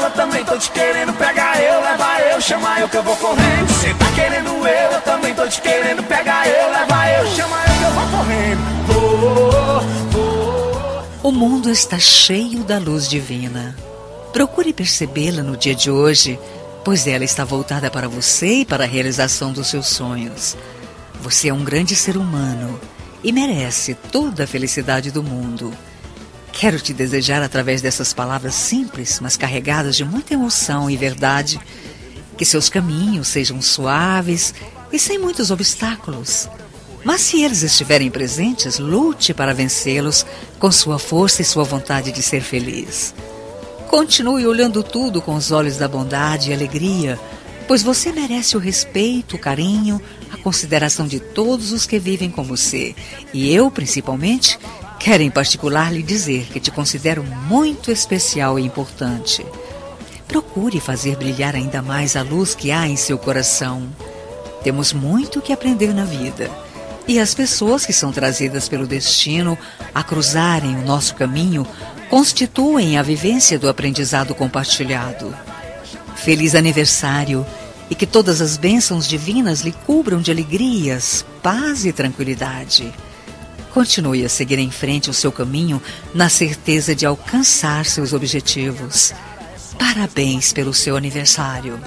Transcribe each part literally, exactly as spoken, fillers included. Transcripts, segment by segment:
eu também tô te querendo. Pega eu, leva eu, chama eu que eu vou correndo. Cê tá querendo eu, eu também tô te querendo. Pega eu, leva eu, chama eu que eu vou correndo. Vou, vou. O mundo está cheio da luz divina. Procure percebê-la no dia de hoje, pois ela está voltada para você e para a realização dos seus sonhos. Você é um grande ser humano e merece toda a felicidade do mundo. Quero te desejar, através dessas palavras simples, mas carregadas de muita emoção e verdade, que seus caminhos sejam suaves e sem muitos obstáculos. Mas se eles estiverem presentes, lute para vencê-los com sua força e sua vontade de ser feliz. Continue olhando tudo com os olhos da bondade e alegria, pois você merece o respeito, o carinho, a consideração de todos os que vivem com você. E eu, principalmente, quero em particular lhe dizer que te considero muito especial e importante. Procure fazer brilhar ainda mais a luz que há em seu coração. Temos muito que aprender na vida. E as pessoas que são trazidas pelo destino a cruzarem o nosso caminho constituem a vivência do aprendizado compartilhado. Feliz aniversário e que todas as bênçãos divinas lhe cubram de alegrias, paz e tranquilidade. Continue a seguir em frente o seu caminho na certeza de alcançar seus objetivos. Parabéns pelo seu aniversário.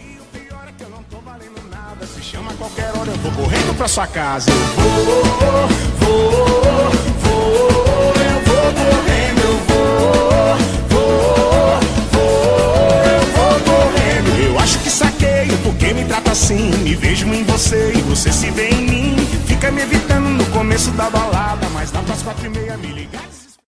Se chama a qualquer hora, eu vou correndo pra sua casa. Eu vou, vou, vou, eu vou correndo, eu vou, vou, vou, eu vou correndo. Eu acho que saqueio porque me trata assim. Me vejo em você e você se vê em mim. Fica me evitando no começo da balada, mas dá pras quatro e meia me ligar.